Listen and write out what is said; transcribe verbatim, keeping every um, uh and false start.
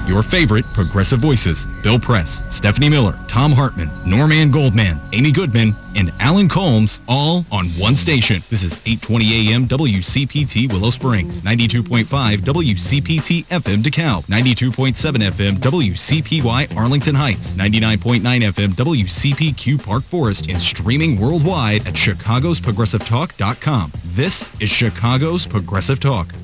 Your favorite progressive voices, Bill Press, Stephanie Miller, Tom Hartman, Norman Goldman, Amy Goodman, and Alan Combs, all on one station. This is eight twenty A M W C P T Willow Springs, ninety-two point five W C P T F M DeKalb, ninety-two point seven F M W C P Y Arlington Heights, ninety-nine point nine F M W C P Q Park Forest, and streaming worldwide at chicagos progressive talk dot com. This is Chicago's Progressive Talk.